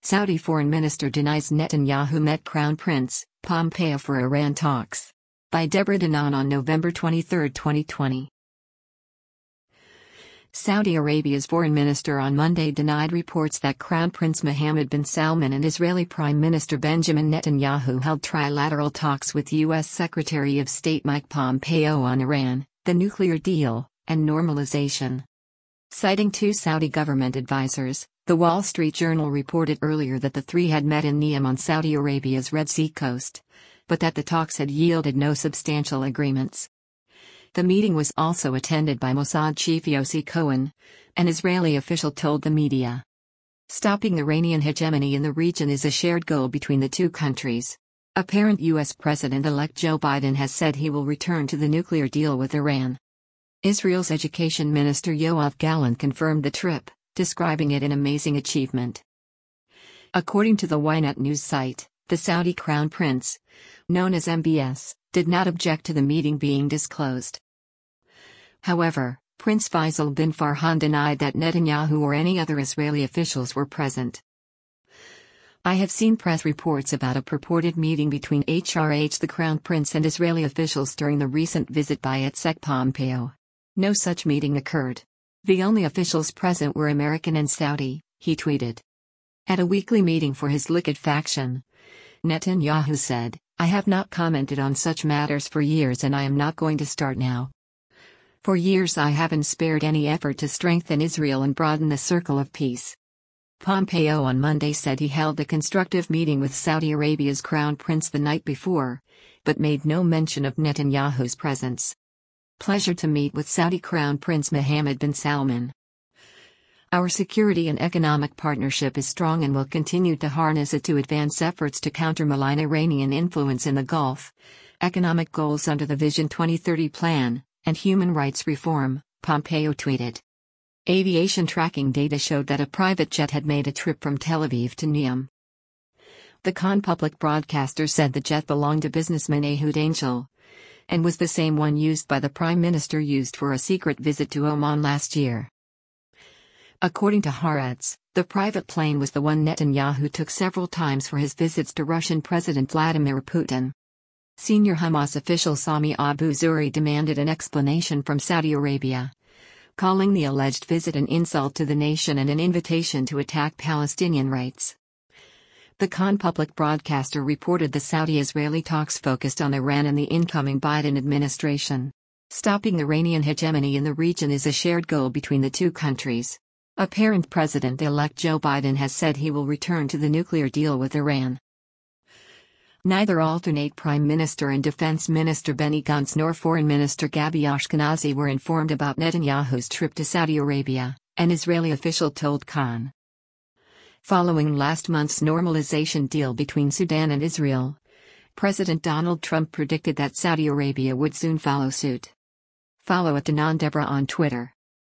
Saudi Foreign Minister denies Netanyahu met Crown Prince Pompeo for Iran talks. By Deborah Danan on November 23, 2020. Saudi Arabia's foreign minister on Monday denied reports that Crown Prince Mohammed bin Salman and Israeli Prime Minister Benjamin Netanyahu held trilateral talks with U.S. Secretary of State Mike Pompeo on Iran, the nuclear deal, and normalization. Citing two Saudi government advisors, The Wall Street Journal reported earlier that the three had met in Neom on Saudi Arabia's Red Sea coast, but that the talks had yielded no substantial agreements. The meeting was also attended by Mossad chief Yossi Cohen, an Israeli official told the media. Stopping Iranian hegemony in the region is a shared goal between the two countries. Apparent U.S. President-elect Joe Biden has said he will return to the nuclear deal with Iran. Israel's Education Minister Yoav Gallant confirmed the trip, describing it an amazing achievement. According to the Ynet news site, the Saudi Crown Prince, known as MBS, did not object to the meeting being disclosed. However, Prince Faisal bin Farhan denied that Netanyahu or any other Israeli officials were present. I have seen press reports about a purported meeting between HRH the Crown Prince and Israeli officials during the recent visit by Yitzhak Pompeo. No such meeting occurred. The only officials present were American and Saudi, he tweeted. At a weekly meeting for his Likud faction, Netanyahu said, I have not commented on such matters for years and I am not going to start now. For years I haven't spared any effort to strengthen Israel and broaden the circle of peace. Pompeo on Monday said he held a constructive meeting with Saudi Arabia's Crown Prince the night before, but made no mention of Netanyahu's presence. Pleasure to meet with Saudi Crown Prince Mohammed bin Salman. Our security and economic partnership is strong and will continue to harness it to advance efforts to counter malign Iranian influence in the Gulf, economic goals under the Vision 2030 plan, and human rights reform, Pompeo tweeted. Aviation tracking data showed that a private jet had made a trip from Tel Aviv to Neom. The Kan public broadcaster said the jet belonged to businessman Ehud Angel, and was the same one used by the Prime Minister used for a secret visit to Oman last year. According to Haaretz, the private plane was the one Netanyahu took several times for his visits to Russian President Vladimir Putin. Senior Hamas official Sami Abu Zuhri demanded an explanation from Saudi Arabia, calling the alleged visit an insult to the nation and an invitation to attack Palestinian rights. The Kan public broadcaster reported the Saudi-Israeli talks focused on Iran and the incoming Biden administration. Stopping Iranian hegemony in the region is a shared goal between the two countries. Apparent President-elect Joe Biden has said he will return to the nuclear deal with Iran. Neither alternate Prime Minister and Defense Minister Benny Gantz nor Foreign Minister Gabi Ashkenazi were informed about Netanyahu's trip to Saudi Arabia, an Israeli official told Kan. Following last month's normalization deal between Sudan and Israel, President Donald Trump predicted that Saudi Arabia would soon follow suit. Follow @DananDeborah on Twitter.